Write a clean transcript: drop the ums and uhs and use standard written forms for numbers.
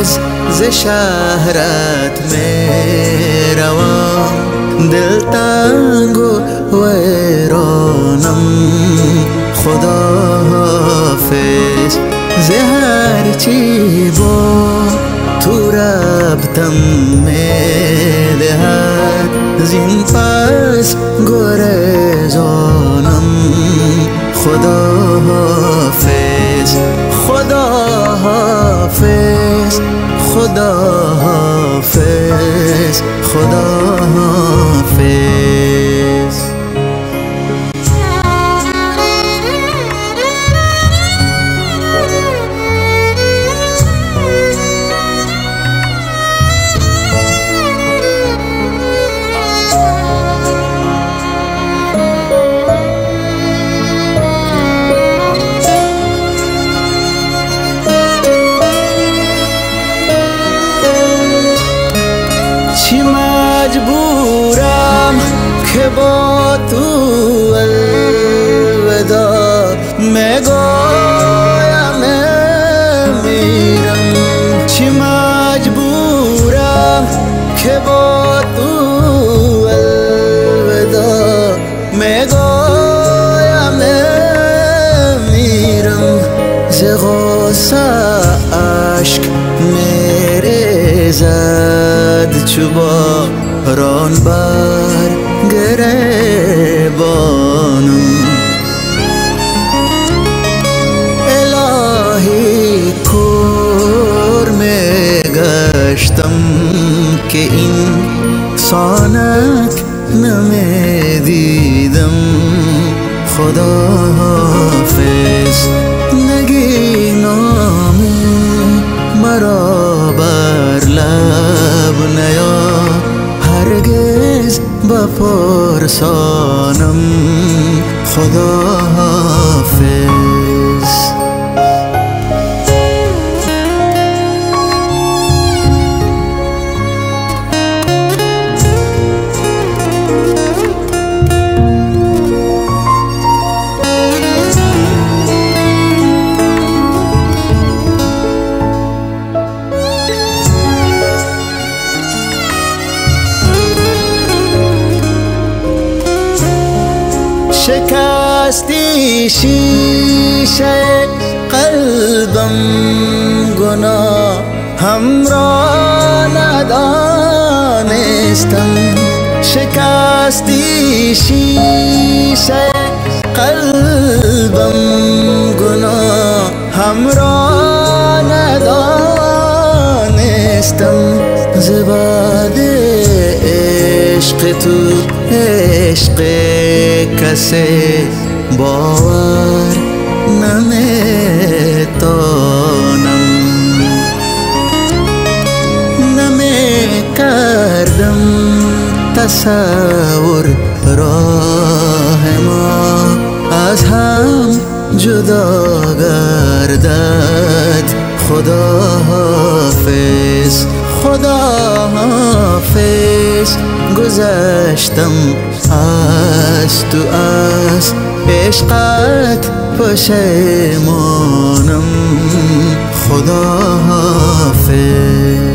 حافظ ز شهرت میروم، دل تنگ و ویرانم. خدا حافظ ز هرچی با تو ربطم میدهد، زین پس گریزانم. خدا حافظ، خدا حافظ، خدا حافظ، خدا حافظ. چی مجبورم که با تو الوداع میگویم میرم. چی مجبورم که با تو الوداع میگویم میرم. ز غصه اشک میریزد چو باران بر گریبانم. الهی کور میگشتم که این سانک نمیدیدم. خدا حافظ نگی نام مرا بر لب نیا، هرگز بپرسانم. خدا حافظ. شکستی شیشه قلبم، گناه همراه ندانستم. شکستی شیشه قلبم، گناه همراه ندانستم. ز بعد عشق تو عشق کسی باور نمیتانم. نمیکردم تصور راه ما از هم جدا گردد. خدا حافظ، خدا حافظ. گذشتم از تو از عشقت پشیمانم. خدا حافظ.